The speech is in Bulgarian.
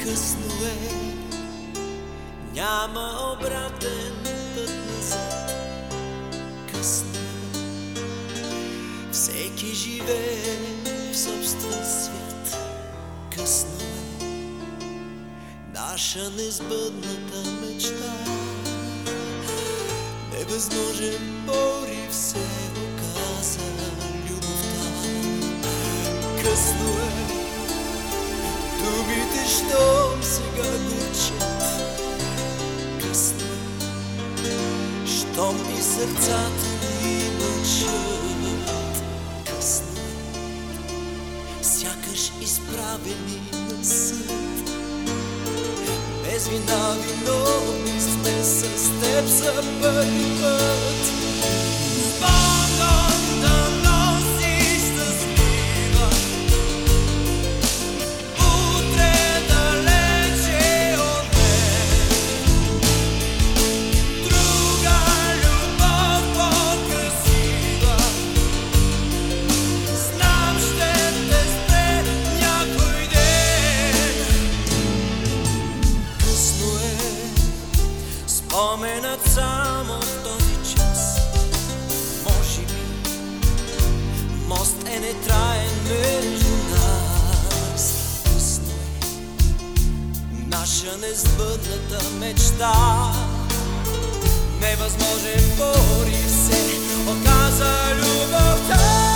Късно е, няма обратен път назад. Късно е, всеки живее в собствен свят. Късно е, наша несбъдната мечта. Невъзможен порив се оказа любовта. Късно е, думите, щом сега горчат. Късно е, щом и сърцата ни мълчат. Късно е, сякаш изправени на съд. Без вина виновни сме с теб за първи път. Спомням да носиш щастлива, утре далече от мен. Друга любов по-красива, знам ще те спре някой ден. Късно е, споменът само в този час. Може би мост е нетраен между нас. Късно е, наша несбъдната мечта. Невъзможен порив се оказа любовта.